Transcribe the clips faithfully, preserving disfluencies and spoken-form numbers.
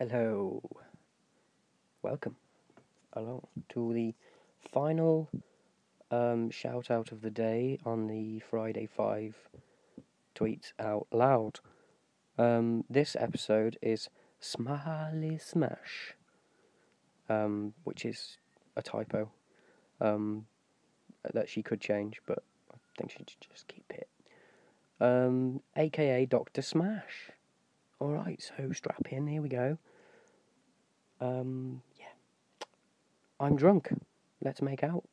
Hello, welcome along to the final um, shout out of the day on the Friday five Tweets Out Loud. Um, this episode is Smiley Smash, um, which is a typo um, that she could change, but I think she should just keep it. Um, A K A Doctor Smash. Alright, so strap in, here we go. Um, yeah. I'm drunk. Let's make out.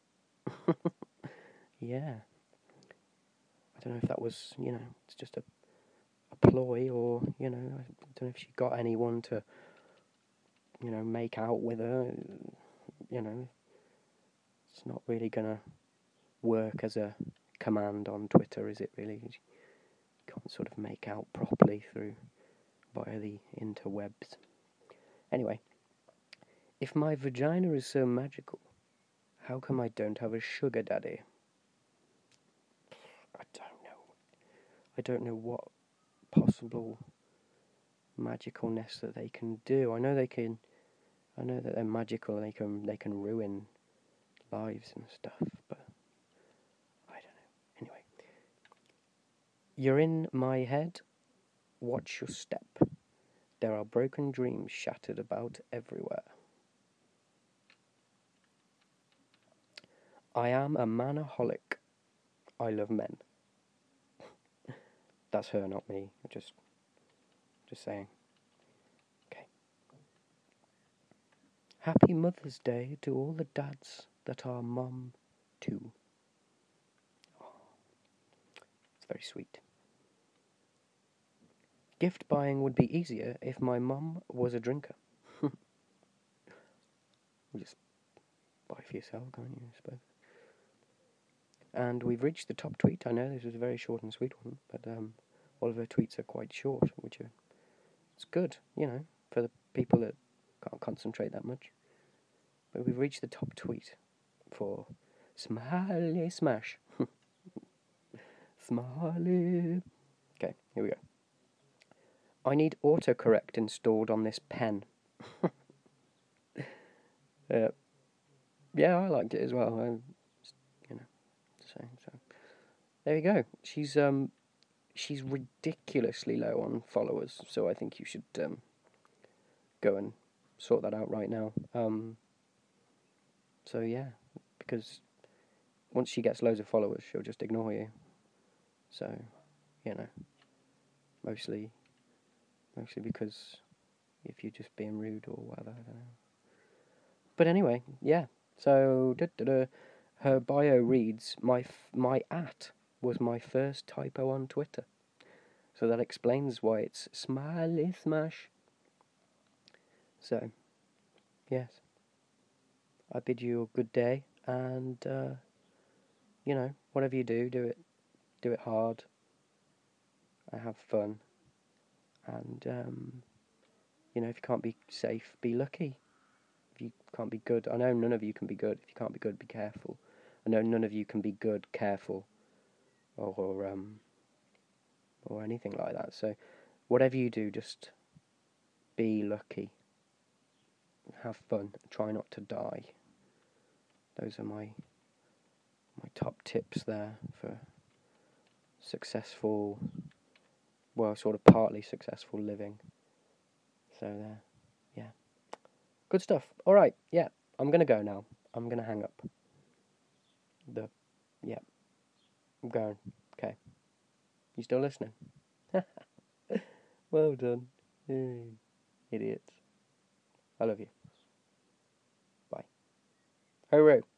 Yeah. I don't know if that was, you know, it's just a, a ploy or, you know, I don't know if she got anyone to, you know, make out with her. You know, it's not really going to work as a command on Twitter, is it really? You can't sort of make out properly through via the interwebs. Anyway, if my vagina is so magical, how come I don't have a sugar daddy? I don't know. I don't know what possible magicalness that they can do. I know they can. I know that they're magical. They can. They can ruin lives and stuff. But I don't know. Anyway, you're in my head. Watch your step. There are broken dreams shattered about everywhere. I am a manaholic. I love men. That's her, not me. Just, just saying. Okay. Happy Mother's Day to all the dads that are mum too. Oh, it's very sweet. Gift buying would be easier if my mum was a drinker. You just buy for yourself, can't you, I suppose? And we've reached the top tweet. I know this was a very short and sweet one, but um, all of her tweets are quite short, which are it's good, you know, for the people that can't concentrate that much. But we've reached the top tweet for Smiley Smash. Smiley. Okay, here we go. I need autocorrect installed on this pen. uh, yeah, I liked it as well. I, you know, saying so. There you go. She's um, she's ridiculously low on followers, so I think you should um, go and sort that out right now. Um, so yeah, because once she gets loads of followers, she'll just ignore you. So, you know, mostly, mostly because if you're just being rude or whatever, I don't know. But anyway, yeah. So, da, da, da, her bio reads, my f- my at was my first typo on Twitter. So that explains why it's Smiley Smash. So, yes. I bid you a good day, and, uh, you know, whatever you do, do it, do it hard, and have fun, and, um, you know, if you can't be safe, be lucky. If you can't be good, I know none of you can be good. If you can't be good, be careful. I know none of you can be good, careful, or, or um, or anything like that. So, whatever you do, just be lucky. Have fun. Try not to die. Those are my my top tips there for successful, well, sort of partly successful living. So there, yeah, good stuff. All right, yeah, I'm gonna go now. I'm gonna hang up. The, yeah, I'm going. Okay, you still listening? Well done, hey, idiots. I love you. Bye. Hooray.